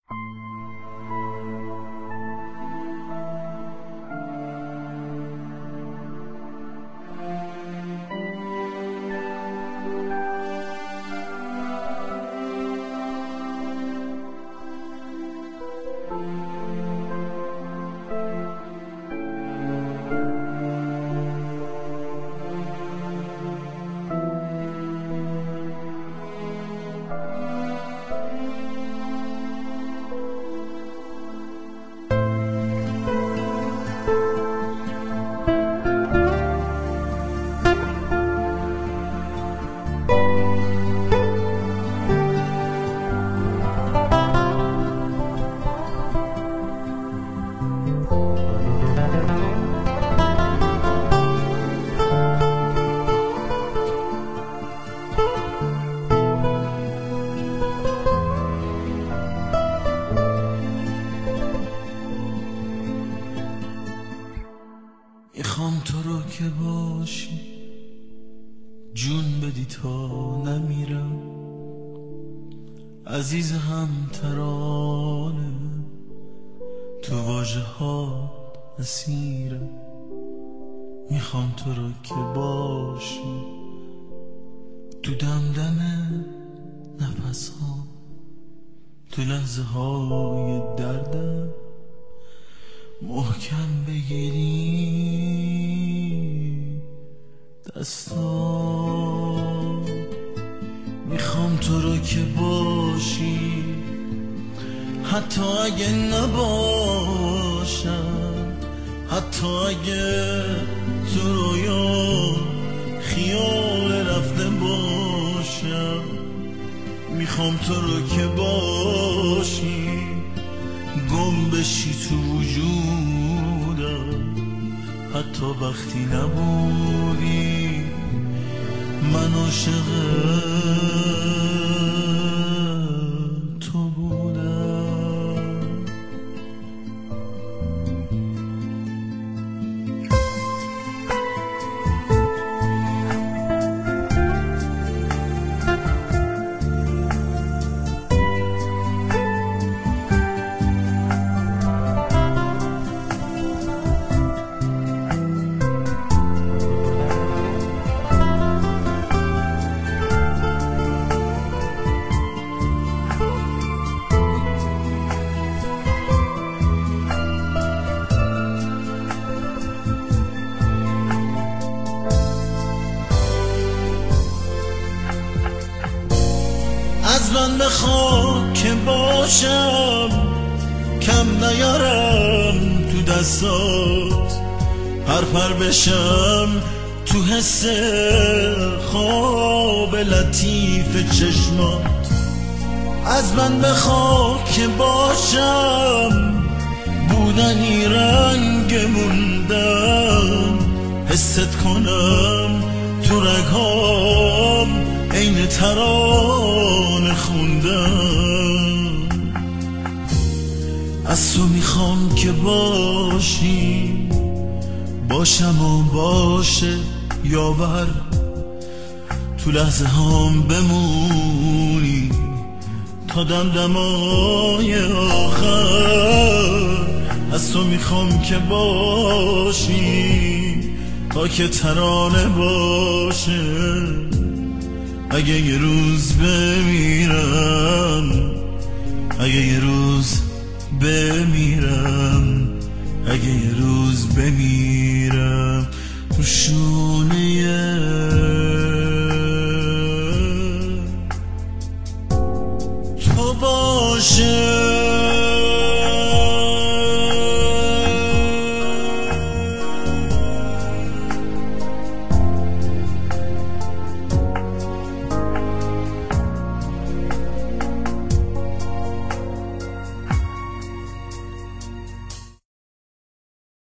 میخوام تو رو که باشی، جون بدی تا نمیرم، عزیز هم ترانه تو واژه ها اسیرم. میخوام تو رو که باشی، تو دمدم نفس ها، تو لحظه های دردم محکم بگیری دستام. میخوام تو رو که باشی، حتی اگه نباشم، حتی اگه تو رویا خیال رفته باشم. میخوام تو رو که باشی، گم بشی تو وجودم، حتی وقتی نبودی من عاشق تو بودم. از من بخواه که باشم، کم نیارم تو دستات، پرپر بشم تو حس خواب لطیف چشمات. از من بخواه که باشم، بودنی رنگ موندم، حست کنم تو رگهام عین ترانه خوندم. از تو میخوام که باشی، باشم و باشه یاور، تو لحظه هام بمونی تا دمدمای آخر. از تو میخوام که باشی تا که ترانه باشه. اگه یه روز بمیرم، اگه یه روز بمیرم، اگه یه روز بمیرم تو